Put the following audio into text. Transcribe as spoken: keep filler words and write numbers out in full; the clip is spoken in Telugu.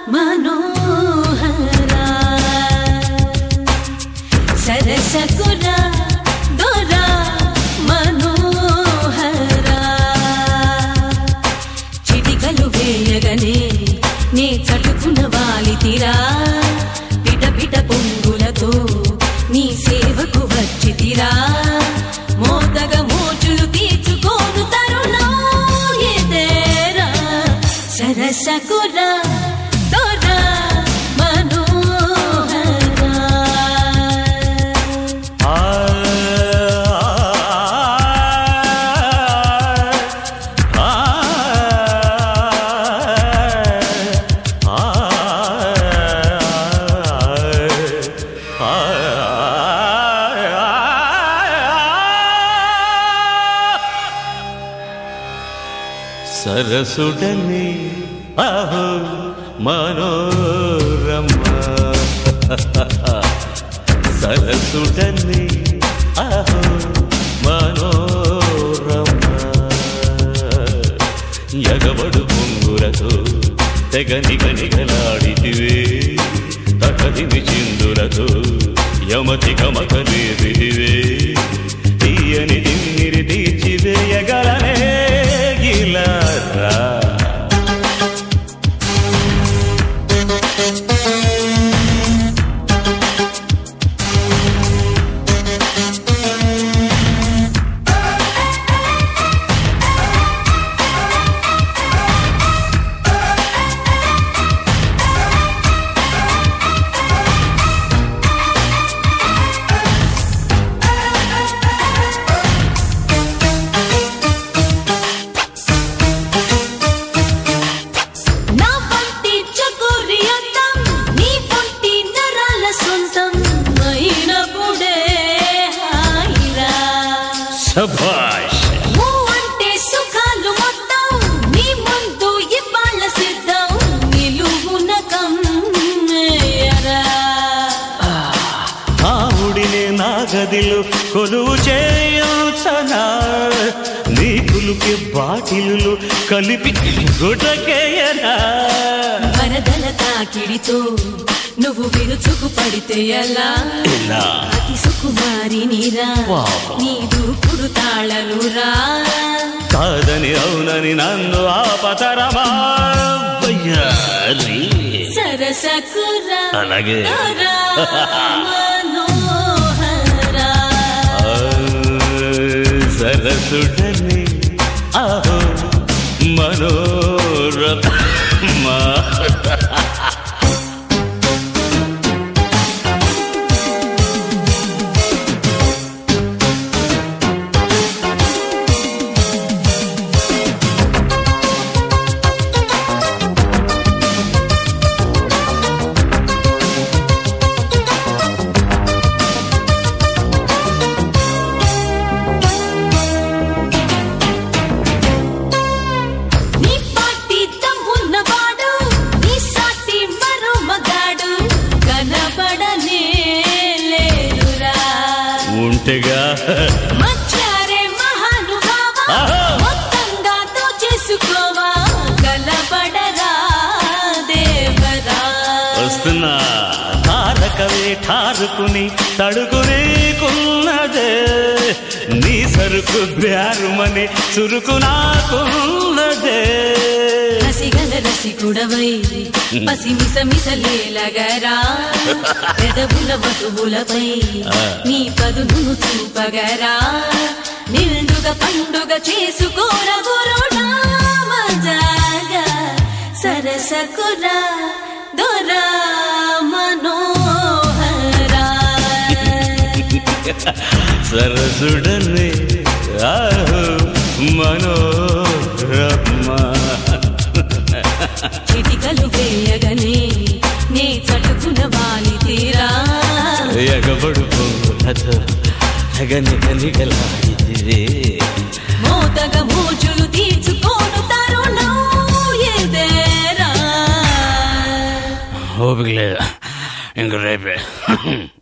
మనోహరా సరసకురా దొరా మనోహరా చిటికలు వేయగనే నే చటుకున వాలితిరా పిట పిట పొంగులతో నీ సేవకు వచ్చితిరా మోతగ మోచులు తీర్చుకోను తరుణం ఎదేరా సరసకురా దొరా మనోహరా సరసుడనే అహో మనోరమ సరసుడనే అహో మనోరమ ఎగబడు పొంగులతో తెగ నిగ నిగలాడితివే తగదిమి చిందులతో యమతి కమకలేదివే తీయని తిమ్మిరి తీర్చివేయగలనే గిలారా శభాష్ అంటే సుఖాలు మొత్తం నీ ముందు ఇవ్వాల సిద్ధం నిలువున కమ్మేయరా ఆవుడినే నా గదిలో కొలువు చేయుచనా నీ కులుకి బాటిలు కలిపి గుటకేయనా వరదల తాకిడితో నువ్వు విరుచుకు పడితే ఎలా అతి సుకుమారి నీరా నీ దూకుడు తాళనురా కాదని అవునని నన్ను ఆపతరమా సరసకురా అలాగే మనోహరా సరసుడని అహో మనోరమ ఉంటేగా మచ్చారే మహానుభావా మొత్తంగా దోచేసుకోవా కలపడరా దేవరా వస్తున్నా తారకవే ఠారుకుని తడుకునే కున్నదే నీ సరుకు బ్యారుమని చురుకు నాకున్నదే రసిగల రసికుడవై పసిమిస మిసలేలగరా పెదవుల వధువులపై నీ పదును చూపగరా నిండుగా పండుగ చేసుకోరా గురుడా మజాగా సరసకురా దొరా మనోహరా సరసుడనే ఆహో మనోరమ చిటికలు వేయగనే నే చటుకున వాలితీరా ఎగబడు పొంగులతో తెగ నిగ నిగలాడితివే మోతగ మోచులు తీర్చుకోను తరుణం ఎదేరా ఓపిక లేదు ఇంక రేపే